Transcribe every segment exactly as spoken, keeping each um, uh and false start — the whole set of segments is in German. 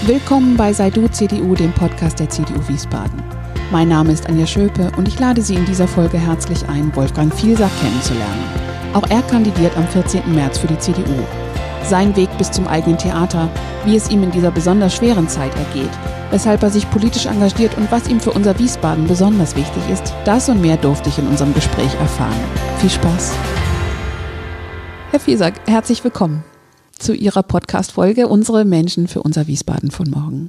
Willkommen bei Sei Du C D U, dem Podcast der C D U Wiesbaden. Mein Name ist Anja Schöpe und ich lade Sie in dieser Folge herzlich ein, Wolfgang Vielsack kennenzulernen. Auch er kandidiert am vierzehnten März für die C D U. Sein Weg bis zum eigenen Theater, wie es ihm in dieser besonders schweren Zeit ergeht, weshalb er sich politisch engagiert und was ihm für unser Wiesbaden besonders wichtig ist, das und mehr durfte ich in unserem Gespräch erfahren. Viel Spaß! Herr Vielsack, herzlich willkommen zu Ihrer Podcast-Folge Unsere Menschen für unser Wiesbaden von morgen.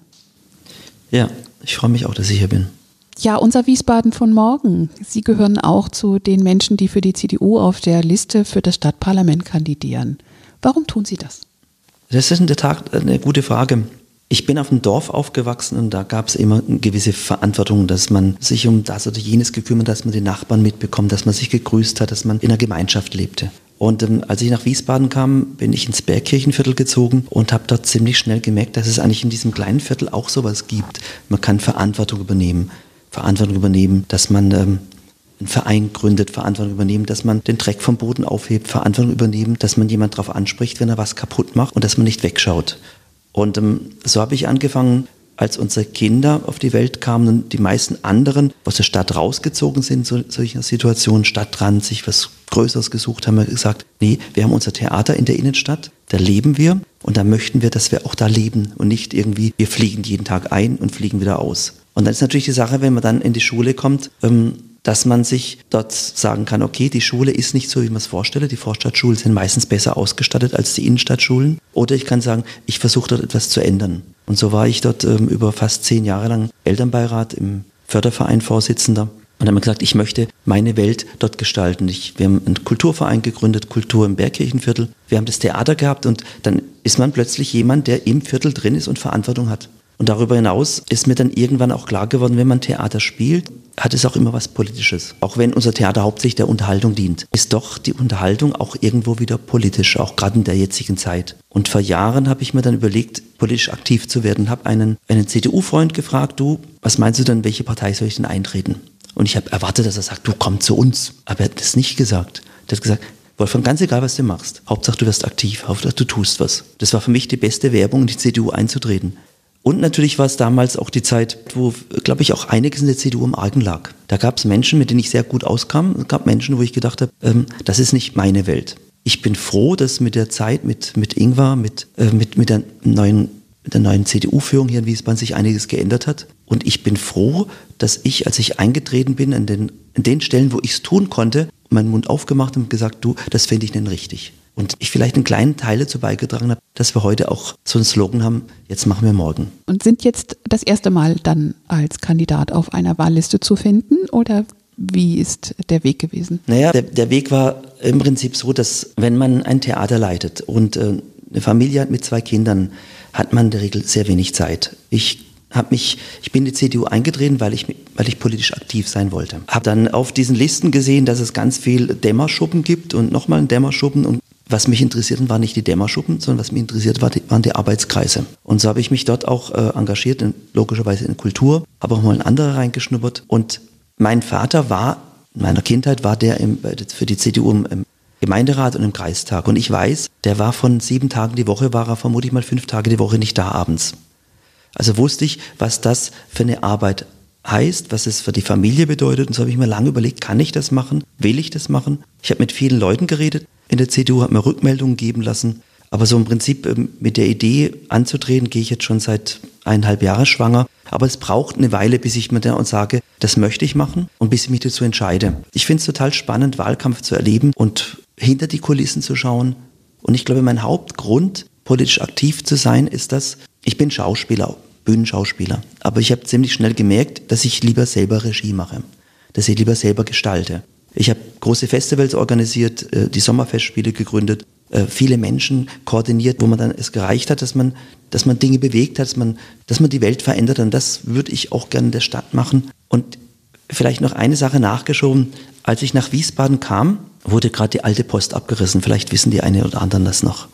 Ja, ich freue mich auch, dass ich hier bin. Ja, unser Wiesbaden von morgen. Sie gehören auch zu den Menschen, die für die C D U auf der Liste für das Stadtparlament kandidieren. Warum tun Sie das? Das ist in der Tat eine gute Frage. Ich bin auf dem Dorf aufgewachsen und da gab es immer eine gewisse Verantwortung, dass man sich um das oder jenes gekümmert hat, dass man die Nachbarn mitbekommt, dass man sich gegrüßt hat, dass man in einer Gemeinschaft lebte. Und ähm, als ich nach Wiesbaden kam, bin ich ins Bergkirchenviertel gezogen und habe dort ziemlich schnell gemerkt, dass es eigentlich in diesem kleinen Viertel auch sowas gibt. Man kann Verantwortung übernehmen. Verantwortung übernehmen, dass man ähm, einen Verein gründet, Verantwortung übernehmen, dass man den Dreck vom Boden aufhebt, Verantwortung übernehmen, dass man jemand darauf anspricht, wenn er was kaputt macht und dass man nicht wegschaut. Und ähm, so habe ich angefangen, als unsere Kinder auf die Welt kamen und die meisten anderen aus der Stadt rausgezogen sind, so solcher Situationen, Stadtrand, sich was Größeres gesucht, haben wir gesagt, nee, wir haben unser Theater in der Innenstadt, da leben wir und da möchten wir, dass wir auch da leben und nicht irgendwie, wir fliegen jeden Tag ein und fliegen wieder aus. Und dann ist natürlich die Sache, wenn man dann in die Schule kommt, ähm, dass man sich dort sagen kann, okay, die Schule ist nicht so, wie man es vorstelle. Die Vorstadtschulen sind meistens besser ausgestattet als die Innenstadtschulen. Oder ich kann sagen, ich versuche dort etwas zu ändern. Und so war ich dort ähm, über fast zehn Jahre lang Elternbeirat im Förderverein Vorsitzender. Und haben gesagt, ich möchte meine Welt dort gestalten. Ich, wir haben einen Kulturverein gegründet, Kultur im Bergkirchenviertel. Wir haben das Theater gehabt und dann ist man plötzlich jemand, der im Viertel drin ist und Verantwortung hat. Und darüber hinaus ist mir dann irgendwann auch klar geworden, wenn man Theater spielt, hat es auch immer was Politisches. Auch wenn unser Theater hauptsächlich der Unterhaltung dient, ist doch die Unterhaltung auch irgendwo wieder politisch, auch gerade in der jetzigen Zeit. Und vor Jahren habe ich mir dann überlegt, politisch aktiv zu werden, habe einen, einen C D U-Freund gefragt, du, was meinst du denn, welche Partei soll ich denn eintreten? Und ich habe erwartet, dass er sagt, du komm zu uns. Aber er hat das nicht gesagt. Er hat gesagt, Wolfgang, ganz egal, was du machst, Hauptsache du wirst aktiv, Hauptsache du tust was. Das war für mich die beste Werbung, in die C D U einzutreten. Und natürlich war es damals auch die Zeit, wo, glaube ich, auch einiges in der C D U im Argen lag. Da gab es Menschen, mit denen ich sehr gut auskam. Es gab Menschen, wo ich gedacht habe, ähm, das ist nicht meine Welt. Ich bin froh, dass mit der Zeit, mit, mit Ingvar, mit, äh, mit, mit, der neuen, mit der neuen C D U-Führung hier in Wiesbaden sich einiges geändert hat. Und ich bin froh, dass ich, als ich eingetreten bin, an den, an den Stellen, wo ich es tun konnte, meinen Mund aufgemacht und gesagt, du, das fände ich nicht richtig. Und ich vielleicht einen kleinen Teil dazu beigetragen habe, dass wir heute auch so einen Slogan haben, jetzt machen wir morgen. Und sind jetzt das erste Mal dann als Kandidat auf einer Wahlliste zu finden oder wie ist der Weg gewesen? Naja, der, der Weg war im Prinzip so, dass wenn man ein Theater leitet und äh, eine Familie hat mit zwei Kindern, hat man in der Regel sehr wenig Zeit. Ich Hab mich, ich bin in die C D U eingetreten, weil ich, weil ich politisch aktiv sein wollte. Habe dann auf diesen Listen gesehen, dass es ganz viel Dämmerschuppen gibt und nochmal einen Dämmerschuppen. Und was mich interessiert, waren nicht die Dämmerschuppen, sondern was mich interessiert, war die, waren die Arbeitskreise. Und so habe ich mich dort auch äh, engagiert, in, logischerweise in Kultur, habe auch mal in andere reingeschnuppert. Und mein Vater war, in meiner Kindheit war der im, für die C D U im, im Gemeinderat und im Kreistag. Und ich weiß, der war von sieben Tagen die Woche, war er vermutlich mal fünf Tage die Woche nicht da abends. Also wusste ich, was das für eine Arbeit heißt, was es für die Familie bedeutet. Und so habe ich mir lange überlegt, kann ich das machen? Will ich das machen? Ich habe mit vielen Leuten geredet in der C D U, habe mir Rückmeldungen geben lassen. Aber so im Prinzip mit der Idee anzutreten, gehe ich jetzt schon seit eineinhalb Jahren schwanger. Aber es braucht eine Weile, bis ich mir da und sage, das möchte ich machen und bis ich mich dazu entscheide. Ich finde es total spannend, Wahlkampf zu erleben und hinter die Kulissen zu schauen. Und ich glaube, mein Hauptgrund, politisch aktiv zu sein, ist das, ich bin Schauspieler, Bühnenschauspieler. Aber ich habe ziemlich schnell gemerkt, dass ich lieber selber Regie mache, dass ich lieber selber gestalte. Ich habe große Festivals organisiert, die Sommerfestspiele gegründet, viele Menschen koordiniert, wo man dann es gereicht hat, dass man, dass man Dinge bewegt hat, dass man, dass man die Welt verändert. Und das würde ich auch gerne in der Stadt machen. Und vielleicht noch eine Sache nachgeschoben. Als ich nach Wiesbaden kam, wurde gerade die alte Post abgerissen. Vielleicht wissen die eine oder anderen das noch.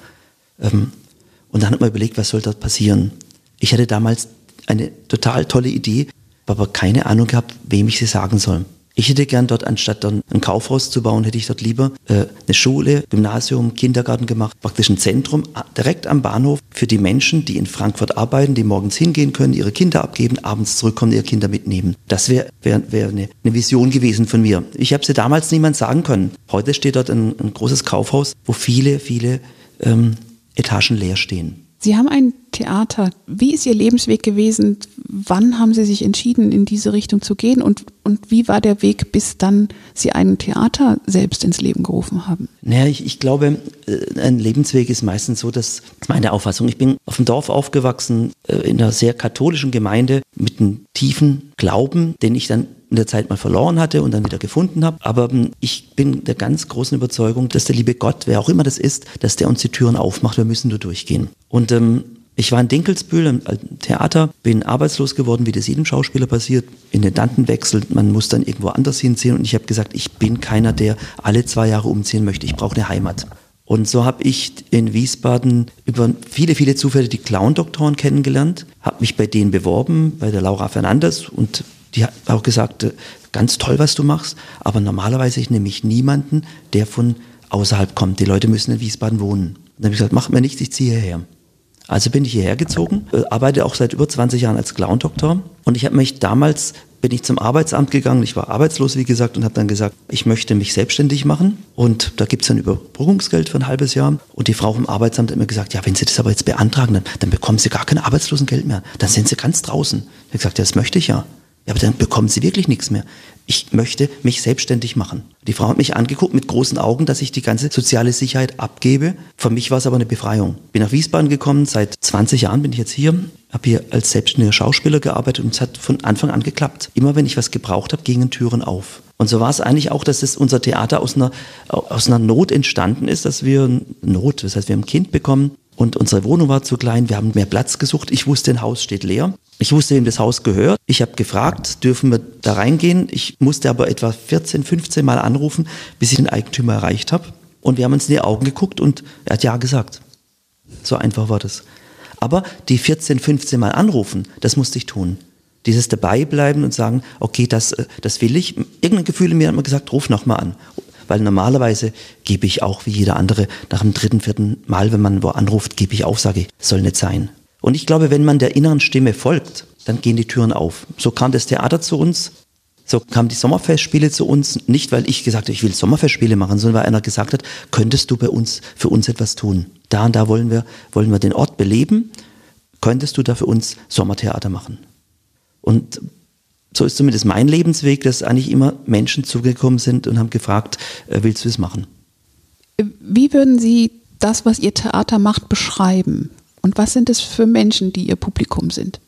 Und dann hat man überlegt, was soll dort passieren. Ich hatte damals eine total tolle Idee, aber keine Ahnung gehabt, wem ich sie sagen soll. Ich hätte gern dort, anstatt dann ein Kaufhaus zu bauen, hätte ich dort lieber äh, eine Schule, Gymnasium, Kindergarten gemacht, praktisch ein Zentrum direkt am Bahnhof für die Menschen, die in Frankfurt arbeiten, die morgens hingehen können, ihre Kinder abgeben, abends zurückkommen, ihre Kinder mitnehmen. Das wäre wär, wär eine, eine Vision gewesen von mir. Ich habe es ja damals niemand sagen können. Heute steht dort ein, ein großes Kaufhaus, wo viele, viele ähm, Etagen leer stehen. Sie haben ein Theater. Wie ist Ihr Lebensweg gewesen? Wann haben Sie sich entschieden, in diese Richtung zu gehen? Und, und wie war der Weg, bis dann Sie ein Theater selbst ins Leben gerufen haben? Naja, ich, ich glaube, ein Lebensweg ist meistens so, dass meine Auffassung, ich bin auf dem Dorf aufgewachsen, in einer sehr katholischen Gemeinde mit einem tiefen Glauben, den ich dann in der Zeit mal verloren hatte und dann wieder gefunden habe. Aber ich bin der ganz großen Überzeugung, dass der liebe Gott, wer auch immer das ist, dass der uns die Türen aufmacht, wir müssen nur durchgehen. Und ähm, ich war in Dinkelsbühl im Theater, bin arbeitslos geworden, wie das jedem Schauspieler passiert, Intendanten wechselt, man muss dann irgendwo anders hinziehen und ich habe gesagt, ich bin keiner, der alle zwei Jahre umziehen möchte, ich brauche eine Heimat. Und so habe ich in Wiesbaden über viele, viele Zufälle die Clown-Doktoren kennengelernt, habe mich bei denen beworben, bei der Laura Fernandes, und die hat auch gesagt, ganz toll, was du machst, aber normalerweise nehme ich niemanden, der von außerhalb kommt. Die Leute müssen in Wiesbaden wohnen. Dann habe ich gesagt, macht mir nichts, ich ziehe hierher. Also bin ich hierher gezogen, arbeite auch seit über zwanzig Jahren als Clown-Doktor und ich habe mich damals, bin ich zum Arbeitsamt gegangen, ich war arbeitslos, wie gesagt, und habe dann gesagt, ich möchte mich selbstständig machen und da gibt es ein Überbrückungsgeld für ein halbes Jahr und die Frau vom Arbeitsamt hat mir gesagt, ja, wenn Sie das aber jetzt beantragen, dann, dann bekommen Sie gar kein Arbeitslosengeld mehr, dann sind Sie ganz draußen. Ich habe gesagt, ja, das möchte ich ja. Ja, aber dann bekommen Sie wirklich nichts mehr. Ich möchte mich selbstständig machen. Die Frau hat mich angeguckt mit großen Augen, dass ich die ganze soziale Sicherheit abgebe. Für mich war es aber eine Befreiung. Bin nach Wiesbaden gekommen, seit zwanzig Jahren bin ich jetzt hier, habe hier als selbstständiger Schauspieler gearbeitet und es hat von Anfang an geklappt. Immer wenn ich was gebraucht habe, gingen Türen auf. Und so war es eigentlich auch, dass es unser Theater aus einer, aus einer Not entstanden ist, dass wir Not, das heißt, wir haben ein Kind bekommen und unsere Wohnung war zu klein, wir haben mehr Platz gesucht. Ich wusste, ein Haus steht leer. Ich wusste, wem das Haus gehört. Ich habe gefragt, dürfen wir da reingehen? Ich musste aber etwa vierzehn, fünfzehn Mal anrufen, bis ich den Eigentümer erreicht habe. Und wir haben uns in die Augen geguckt und er hat ja gesagt. So einfach war das. Aber die vierzehn, fünfzehn Mal anrufen, das musste ich tun. Dieses Dabeibleiben und sagen, okay, das, das will ich. Irgendein Gefühl in mir hat mir gesagt, ruf nochmal an. Weil normalerweise gebe ich auch, wie jeder andere, nach dem dritten, vierten Mal, wenn man wo anruft, gebe ich auf, sage ich, soll nicht sein. Und ich glaube, wenn man der inneren Stimme folgt, dann gehen die Türen auf. So kam das Theater zu uns, so kamen die Sommerfestspiele zu uns. Nicht, weil ich gesagt habe, ich will Sommerfestspiele machen, sondern weil einer gesagt hat, könntest du bei uns, für uns etwas tun? Da und da wollen wir, wollen wir den Ort beleben, könntest du da für uns Sommertheater machen? Und so ist zumindest mein Lebensweg, dass eigentlich immer Menschen zugekommen sind und haben gefragt, willst du es machen? Wie würden Sie das, was Ihr Theater macht, beschreiben? Und was sind es für Menschen, die Ihr Publikum sind?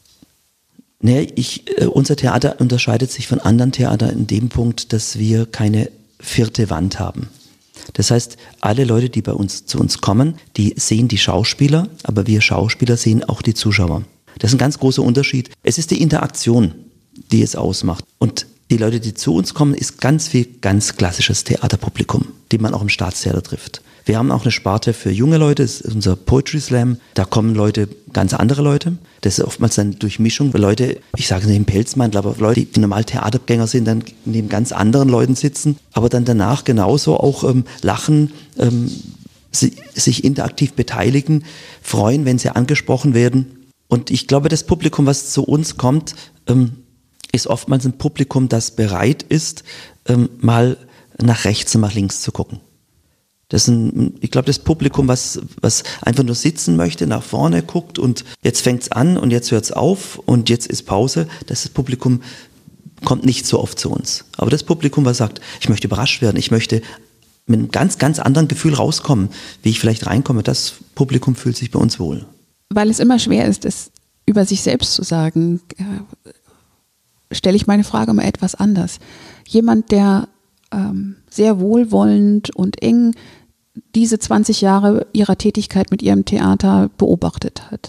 Nee, ich, äh, unser Theater unterscheidet sich von anderen Theatern in dem Punkt, dass wir keine vierte Wand haben. Das heißt, alle Leute, die bei uns zu uns kommen, die sehen die Schauspieler, aber wir Schauspieler sehen auch die Zuschauer. Das ist ein ganz großer Unterschied. Es ist die Interaktion, die es ausmacht. Und die Leute, die zu uns kommen, ist ganz viel ganz klassisches Theaterpublikum, die man auch im Staatstheater trifft. Wir haben auch eine Sparte für junge Leute, das ist unser Poetry Slam. Da kommen Leute, ganz andere Leute. Das ist oftmals eine Durchmischung. Leute, ich sage nicht im Pelzmantel, aber Leute, die normal Theatergänger sind, dann neben ganz anderen Leuten sitzen, aber dann danach genauso auch ähm, lachen, ähm, si- sich interaktiv beteiligen, freuen, wenn sie angesprochen werden. Und ich glaube, das Publikum, was zu uns kommt, ähm, ist oftmals ein Publikum, das bereit ist, ähm, mal nach rechts und nach links zu gucken. Das ist ein, ich glaube, das Publikum, was, was einfach nur sitzen möchte, nach vorne guckt und jetzt fängt's an und jetzt hört's auf und jetzt ist Pause, das Publikum kommt nicht so oft zu uns. Aber das Publikum, was sagt, ich möchte überrascht werden, ich möchte mit einem ganz, ganz anderen Gefühl rauskommen, wie ich vielleicht reinkomme, das Publikum fühlt sich bei uns wohl. Weil es immer schwer ist, es über sich selbst zu sagen, äh, stelle ich meine Frage mal etwas anders. Jemand, der ähm, sehr wohlwollend und eng diese zwanzig Jahre ihrer Tätigkeit mit ihrem Theater beobachtet hat.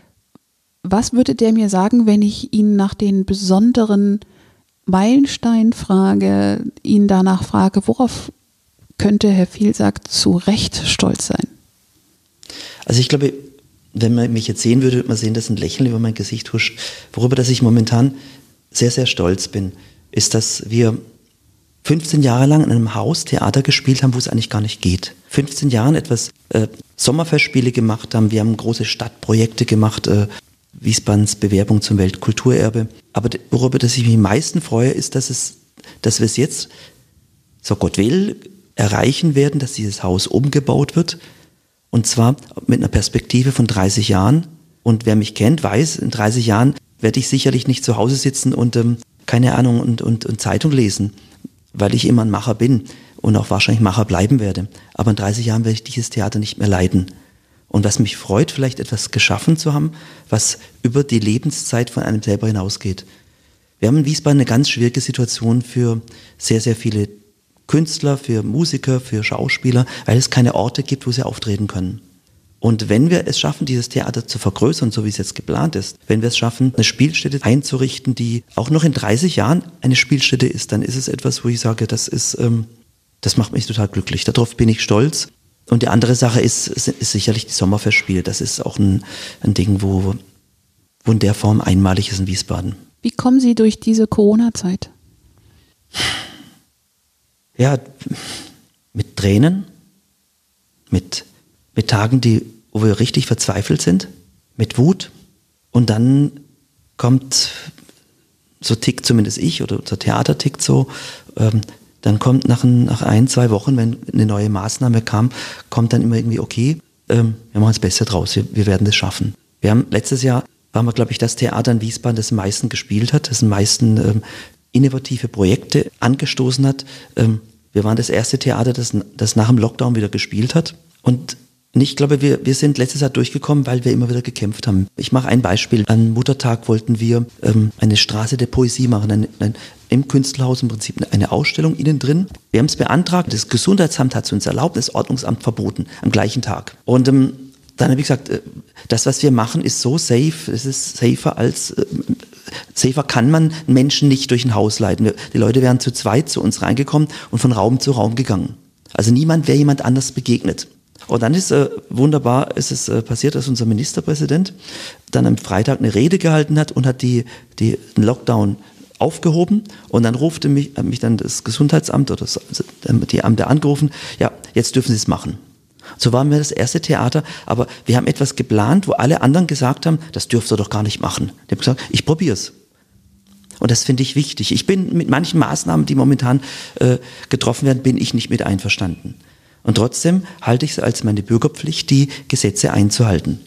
Was würde der mir sagen, wenn ich ihn nach den besonderen Meilensteinen frage, ihn danach frage, worauf könnte Herr Vielsack zu Recht stolz sein? Also ich glaube, wenn man mich jetzt sehen würde, würde man sehen, dass ein Lächeln über mein Gesicht huscht, worüber dass ich momentan sehr, sehr stolz bin, ist, dass wir fünfzehn Jahre lang in einem Haus Theater gespielt haben, wo es eigentlich gar nicht geht. fünfzehn Jahren etwas äh, Sommerfestspiele gemacht haben, wir haben große Stadtprojekte gemacht, äh, Wiesbadens Bewerbung zum Weltkulturerbe. Aber worüber das ich mich am meisten freue, ist, dass, es, dass wir es jetzt, so Gott will, erreichen werden, dass dieses Haus umgebaut wird. Und zwar mit einer Perspektive von dreißig Jahren. Und wer mich kennt, weiß, in dreißig Jahren werde ich sicherlich nicht zu Hause sitzen und, ähm, keine Ahnung, und, und, und Zeitung lesen, weil ich immer ein Macher bin und auch wahrscheinlich Macher bleiben werde. Aber in dreißig Jahren werde ich dieses Theater nicht mehr leiden. Und was mich freut, vielleicht etwas geschaffen zu haben, was über die Lebenszeit von einem selber hinausgeht. Wir haben in Wiesbaden eine ganz schwierige Situation für sehr, sehr viele Künstler, für Musiker, für Schauspieler, weil es keine Orte gibt, wo sie auftreten können. Und wenn wir es schaffen, dieses Theater zu vergrößern, so wie es jetzt geplant ist, wenn wir es schaffen, eine Spielstätte einzurichten, die auch noch in dreißig Jahren eine Spielstätte ist, dann ist es etwas, wo ich sage, das ist, ähm, das macht mich total glücklich. Darauf bin ich stolz. Und die andere Sache ist, ist sicherlich die Sommerfestspiele. Das ist auch ein, ein Ding, wo, wo in der Form einmalig ist in Wiesbaden. Wie kommen Sie durch diese Corona-Zeit? Ja, mit Tränen, mit, mit Tagen, die, wo wir richtig verzweifelt sind, mit Wut. Und dann kommt, so tickt zumindest ich, oder unser Theater tickt so, ähm, dann kommt nach ein, nach ein, zwei Wochen, wenn eine neue Maßnahme kam, kommt dann immer irgendwie, okay, ähm, wir machen das Beste draus, wir, wir werden das schaffen. Wir haben letztes Jahr, waren wir, glaube ich, das Theater in Wiesbaden, das am meisten gespielt hat, das am meisten ähm, innovative Projekte angestoßen hat. Ähm, wir waren das erste Theater, das, das nach dem Lockdown wieder gespielt hat. Und ich glaube, wir, wir sind letztes Jahr durchgekommen, weil wir immer wieder gekämpft haben. Ich mache ein Beispiel. Am Muttertag wollten wir ähm, eine Straße der Poesie machen, ein, ein, im Künstlerhaus im Prinzip eine Ausstellung innen drin. Wir haben es beantragt, das Gesundheitsamt hat es uns erlaubt, das Ordnungsamt verboten, am gleichen Tag. Und ähm, dann habe ich gesagt, äh, das, was wir machen, ist so safe, es ist safer als, äh, safer kann man Menschen nicht durch ein Haus leiten. Wir, die Leute wären zu zweit zu uns reingekommen und von Raum zu Raum gegangen. Also niemand wäre jemand anders begegnet. Und dann ist äh, wunderbar, ist es äh, passiert, dass unser Ministerpräsident dann am Freitag eine Rede gehalten hat und hat die, die, den Lockdown aufgehoben. Und dann rufte mich, hat mich dann das Gesundheitsamt oder das, die Amte angerufen, ja, jetzt dürfen Sie es machen. So waren wir das erste Theater, aber wir haben etwas geplant, wo alle anderen gesagt haben, das dürft ihr doch gar nicht machen. Die haben gesagt, ich probiere es. Und das finde ich wichtig. Ich bin mit manchen Maßnahmen, die momentan äh, getroffen werden, bin ich nicht mit einverstanden. Und trotzdem halte ich es als meine Bürgerpflicht, die Gesetze einzuhalten.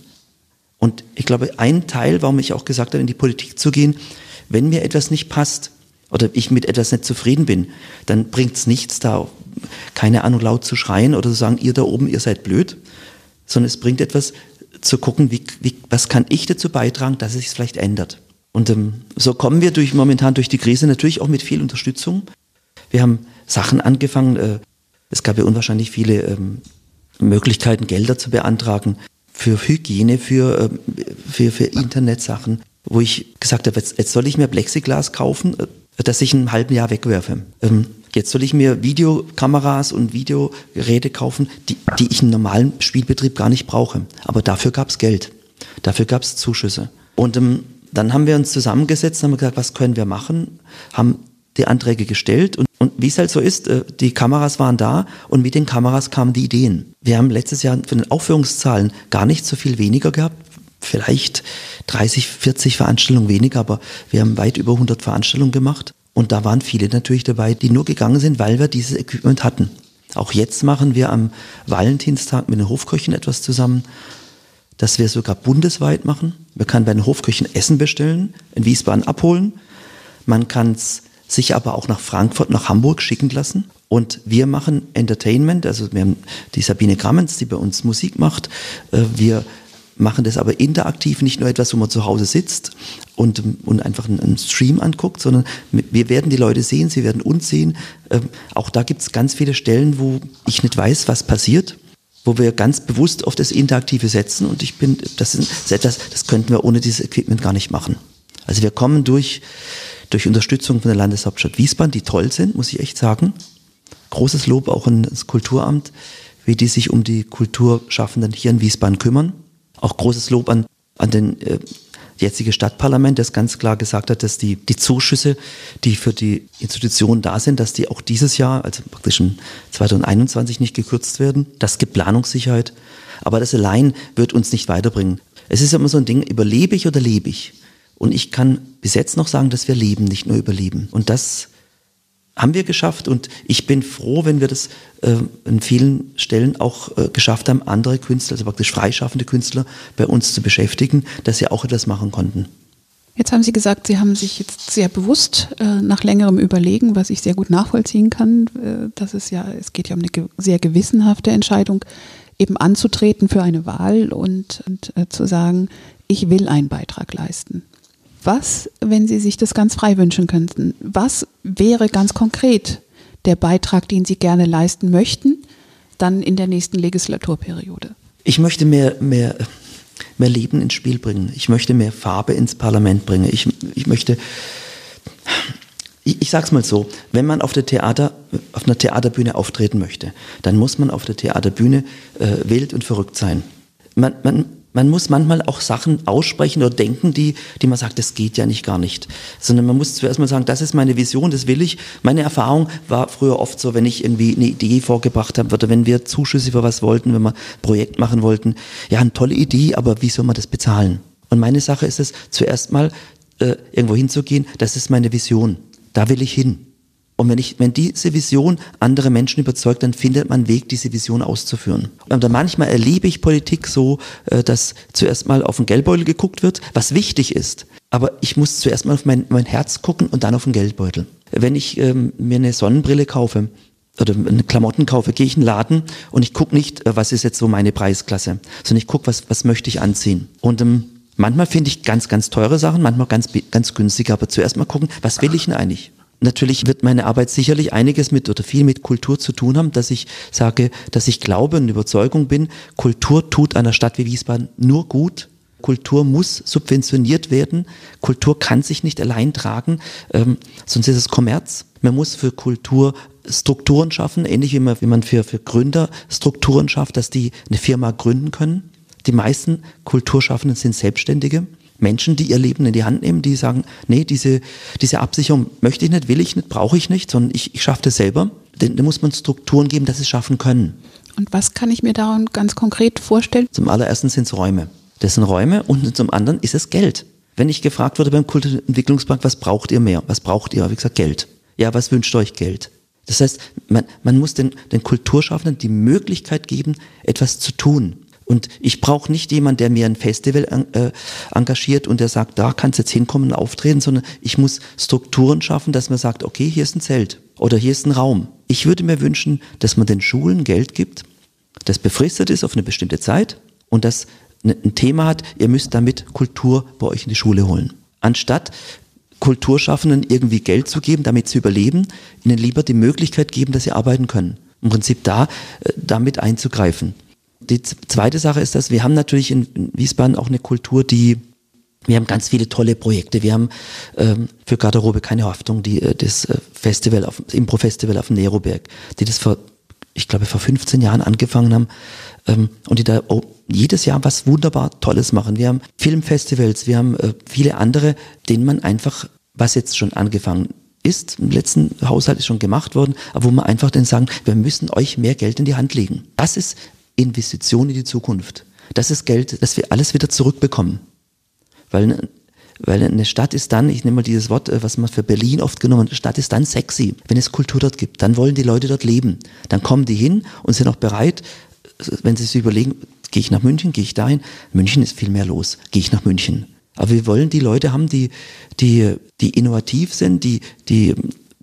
Und ich glaube, ein Teil, warum ich auch gesagt habe, in die Politik zu gehen, wenn mir etwas nicht passt oder ich mit etwas nicht zufrieden bin, dann bringt es nichts, da, keine Ahnung, laut zu schreien oder zu sagen, ihr da oben, ihr seid blöd, sondern es bringt etwas zu gucken, wie, wie, was kann ich dazu beitragen, dass es sich vielleicht ändert. Und ähm, so kommen wir durch, momentan durch die Krise natürlich auch mit viel Unterstützung. Wir haben Sachen angefangen, äh, es gab ja unwahrscheinlich viele ähm, Möglichkeiten, Gelder zu beantragen für Hygiene, für, äh, für, für Internetsachen, wo ich gesagt habe, jetzt, jetzt soll ich mir Plexiglas kaufen, äh, das ich in einem halben Jahr wegwerfe. Ähm, jetzt soll ich mir Videokameras und Videogeräte kaufen, die, die ich im normalen Spielbetrieb gar nicht brauche. Aber dafür gab es Geld, dafür gab es Zuschüsse. Und ähm, dann haben wir uns zusammengesetzt und haben gesagt, was können wir machen, haben die Anträge gestellt und, und wie es halt so ist, die Kameras waren da und mit den Kameras kamen die Ideen. Wir haben letztes Jahr von den Aufführungszahlen gar nicht so viel weniger gehabt, vielleicht dreißig, vierzig Veranstaltungen weniger, aber wir haben weit über hundert Veranstaltungen gemacht und da waren viele natürlich dabei, die nur gegangen sind, weil wir dieses Equipment hatten. Auch jetzt machen wir am Valentinstag mit den Hofköchen etwas zusammen, dass wir sogar bundesweit machen. Man kann bei den Hofköchen Essen bestellen, in Wiesbaden abholen, man kann es sich aber auch nach Frankfurt, nach Hamburg schicken lassen. Und wir machen Entertainment, also wir haben die Sabine Grammenz, die bei uns Musik macht. Wir machen das aber interaktiv, nicht nur etwas, wo man zu Hause sitzt und, und einfach einen Stream anguckt, sondern wir werden die Leute sehen, sie werden uns sehen. Auch da gibt es ganz viele Stellen, wo ich nicht weiß, was passiert, wo wir ganz bewusst auf das Interaktive setzen. Und ich bin, das ist etwas, das könnten wir ohne dieses Equipment gar nicht machen. Also wir kommen durch durch Unterstützung von der Landeshauptstadt Wiesbaden, die toll sind, muss ich echt sagen. Großes Lob auch an das Kulturamt, wie die sich um die Kulturschaffenden hier in Wiesbaden kümmern. Auch großes Lob an, an den äh, jetzige Stadtparlament, das ganz klar gesagt hat, dass die, die Zuschüsse, die für die Institutionen da sind, dass die auch dieses Jahr, also praktisch im zweitausendeinundzwanzig nicht gekürzt werden. Das gibt Planungssicherheit. Aber das allein wird uns nicht weiterbringen. Es ist immer so ein Ding, überlebe ich oder lebe ich? Und ich kann bis jetzt noch sagen, dass wir leben, nicht nur überleben. Und das haben wir geschafft und ich bin froh, wenn wir das äh, an vielen Stellen auch äh, geschafft haben, andere Künstler, also praktisch freischaffende Künstler bei uns zu beschäftigen, dass sie auch etwas machen konnten. Jetzt haben Sie gesagt, Sie haben sich jetzt sehr bewusst äh, nach längerem Überlegen, was ich sehr gut nachvollziehen kann, äh, dass es ja, es geht ja um eine ge- sehr gewissenhafte Entscheidung, eben anzutreten für eine Wahl und, und äh, zu sagen, ich will einen Beitrag leisten. Was, wenn Sie sich das ganz frei wünschen könnten, was wäre ganz konkret der Beitrag, den Sie gerne leisten möchten, dann in der nächsten Legislaturperiode? Ich möchte mehr, mehr, mehr Leben ins Spiel bringen. Ich möchte mehr Farbe ins Parlament bringen. Ich, ich möchte, ich, ich sage es mal so, wenn man auf der Theater, auf einer Theaterbühne auftreten möchte, dann muss man auf der Theaterbühne äh, wild und verrückt sein. Man, man Man muss manchmal auch Sachen aussprechen oder denken, die, die man sagt, das geht ja nicht, gar nicht. Sondern man muss zuerst mal sagen, das ist meine Vision, das will ich. Meine Erfahrung war früher oft so, wenn ich irgendwie eine Idee vorgebracht habe oder wenn wir Zuschüsse für was wollten, wenn wir ein Projekt machen wollten. Ja, eine tolle Idee, aber wie soll man das bezahlen? Und meine Sache ist es, zuerst mal äh, irgendwo hinzugehen, das ist meine Vision. Da will ich hin. Und wenn, ich, wenn diese Vision andere Menschen überzeugt, dann findet man einen Weg, diese Vision auszuführen. Und manchmal erlebe ich Politik so, dass zuerst mal auf den Geldbeutel geguckt wird, was wichtig ist. Aber ich muss zuerst mal auf mein, mein Herz gucken und dann auf den Geldbeutel. Wenn ich ähm, mir eine Sonnenbrille kaufe oder eine Klamotten kaufe, gehe ich in den Laden und ich gucke nicht, was ist jetzt so meine Preisklasse, sondern ich gucke, was, was möchte ich anziehen. Und ähm, manchmal finde ich ganz, ganz teure Sachen, manchmal ganz, ganz günstige. Aber zuerst mal gucken, was will ich denn eigentlich? Natürlich wird meine Arbeit sicherlich einiges mit oder viel mit Kultur zu tun haben, dass ich sage, dass ich glaube und Überzeugung bin, Kultur tut einer Stadt wie Wiesbaden nur gut. Kultur muss subventioniert werden. Kultur kann sich nicht allein tragen, ähm, sonst ist es Kommerz. Man muss für Kultur Strukturen schaffen, ähnlich wie man, wie man für, für Gründer Strukturen schafft, dass die eine Firma gründen können. Die meisten Kulturschaffenden sind Selbstständige. Menschen, die ihr Leben in die Hand nehmen, die sagen, nee, diese, diese Absicherung möchte ich nicht, will ich nicht, brauche ich nicht, sondern ich, ich schaffe das selber. Denn da muss man Strukturen geben, dass sie es schaffen können. Und was kann ich mir daran ganz konkret vorstellen? Zum allerersten sind es Räume. Das sind Räume und zum anderen ist es Geld. Wenn ich gefragt wurde beim Kulturentwicklungsbank, was braucht ihr mehr? Was braucht ihr? Habe ich gesagt, Geld. Ja, was wünscht euch Geld? Das heißt, man, man muss den, den Kulturschaffenden die Möglichkeit geben, etwas zu tun. Und ich brauche nicht jemanden, der mir ein Festival äh, engagiert und der sagt, da kannst du jetzt hinkommen und auftreten, sondern ich muss Strukturen schaffen, dass man sagt, okay, hier ist ein Zelt oder hier ist ein Raum. Ich würde mir wünschen, dass man den Schulen Geld gibt, das befristet ist auf eine bestimmte Zeit und das ein Thema hat, ihr müsst damit Kultur bei euch in die Schule holen. Anstatt Kulturschaffenden irgendwie Geld zu geben, damit sie überleben, ihnen lieber die Möglichkeit geben, dass sie arbeiten können. Im Prinzip da äh, damit einzugreifen. Die zweite Sache ist, dass wir haben natürlich in Wiesbaden auch eine Kultur, die, wir haben ganz viele tolle Projekte. Wir haben ähm, für Garderobe keine Haftung, die äh, das äh, Festival, auf, das Impro-Festival auf dem Neroberg, die das vor, ich glaube, vor fünfzehn Jahren angefangen haben ähm, und die da oh, jedes Jahr was wunderbar Tolles machen. Wir haben Filmfestivals, wir haben äh, viele andere, denen man einfach, was jetzt schon angefangen ist, im letzten Haushalt ist schon gemacht worden, aber wo man einfach dann sagen, wir müssen euch mehr Geld in die Hand legen. Das ist Investition in die Zukunft. Das ist Geld, das wir alles wieder zurückbekommen. Weil, weil eine Stadt ist dann, ich nehme mal dieses Wort, was man für Berlin oft genommen hat, eine Stadt ist dann sexy, wenn es Kultur dort gibt. Dann wollen die Leute dort leben. Dann kommen die hin und sind auch bereit, wenn sie sich überlegen, gehe ich nach München, gehe ich dahin? München ist viel mehr los. Gehe ich nach München? Aber wir wollen die Leute haben, die, die, die innovativ sind, die, die,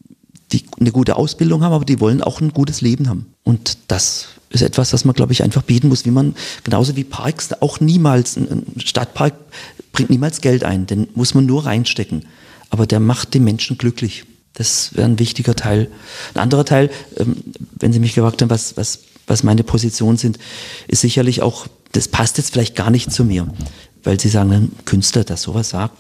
die eine gute Ausbildung haben, aber die wollen auch ein gutes Leben haben. Und das ist etwas, das man, glaube ich, einfach bieten muss, wie man, genauso wie Parks, auch niemals, ein Stadtpark bringt niemals Geld ein, den muss man nur reinstecken. Aber der macht die Menschen glücklich. Das wäre ein wichtiger Teil. Ein anderer Teil, wenn Sie mich gefragt haben, was, was, was meine Positionen sind, ist sicherlich auch, das passt jetzt vielleicht gar nicht zu mir, weil Sie sagen, ein Künstler, der sowas sagt.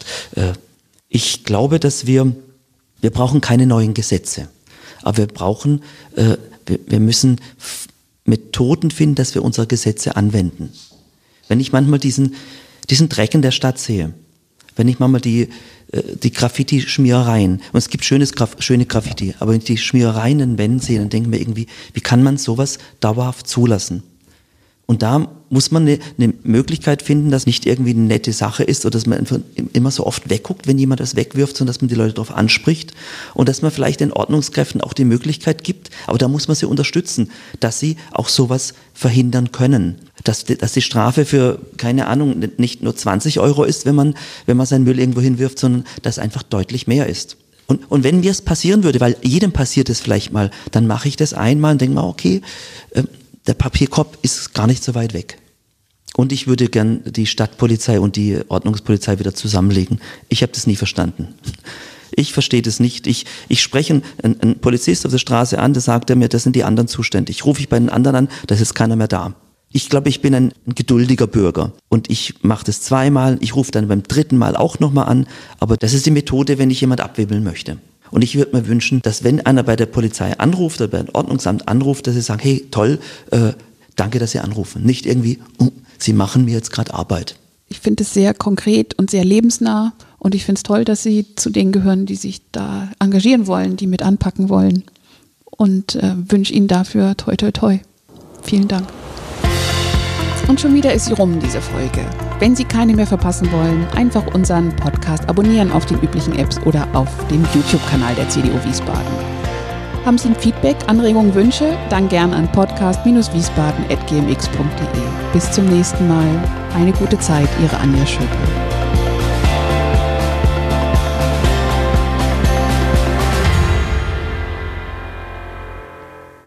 Ich glaube, dass wir, wir brauchen keine neuen Gesetze, aber wir brauchen, wir, wir müssen Methoden finden, dass wir unsere Gesetze anwenden. Wenn ich manchmal diesen, diesen Dreck in der Stadt sehe, Wenn ich mal die, die Graffiti-Schmierereien, und es gibt schönes, schöne Graffiti, aber wenn ich die Schmierereien in den Wänden sehe, dann denke ich mir irgendwie, wie kann man sowas dauerhaft zulassen? Und da muss man eine, eine Möglichkeit finden, dass nicht irgendwie eine nette Sache ist oder dass man einfach immer so oft wegguckt, wenn jemand das wegwirft, sondern dass man die Leute darauf anspricht und dass man vielleicht den Ordnungskräften auch die Möglichkeit gibt, aber da muss man sie unterstützen, dass sie auch sowas verhindern können. Dass die, dass die Strafe für, keine Ahnung, nicht nur zwanzig Euro ist, wenn man, wenn man seinen Müll irgendwo hinwirft, sondern dass einfach deutlich mehr ist. Und, und wenn mir es passieren würde, weil jedem passiert es vielleicht mal, dann mache ich das einmal und denke mal, okay, äh, der Papierkorb ist gar nicht so weit weg. Und ich würde gern die Stadtpolizei und die Ordnungspolizei wieder zusammenlegen. Ich habe das nie verstanden. Ich verstehe das nicht. Ich, ich spreche einen, einen Polizist auf der Straße an, da sagt er mir, das sind die anderen zuständig. Rufe ich bei den anderen an, da ist keiner mehr da. Ich glaube, ich bin ein, ein geduldiger Bürger und ich mache das zweimal, ich rufe dann beim dritten Mal auch nochmal an, aber das ist die Methode, wenn ich jemand abwibbeln möchte. Und ich würde mir wünschen, dass wenn einer bei der Polizei anruft oder beim Ordnungsamt anruft, dass sie sagen, hey, toll, äh, danke, dass Sie anrufen. Nicht irgendwie, uh, Sie machen mir jetzt gerade Arbeit. Ich finde es sehr konkret und sehr lebensnah und ich finde es toll, dass Sie zu denen gehören, die sich da engagieren wollen, die mit anpacken wollen und äh, wünsche Ihnen dafür toi toi toi. Vielen Dank. Und schon wieder ist sie rum, diese Folge. Wenn Sie keine mehr verpassen wollen, einfach unseren Podcast abonnieren auf den üblichen Apps oder auf dem YouTube-Kanal der C D U Wiesbaden. Haben Sie ein Feedback, Anregungen, Wünsche? Dann gern an podcast wiesbaden punkt g m x punkt d e. Bis zum nächsten Mal. Eine gute Zeit, Ihre Anja Schöpel.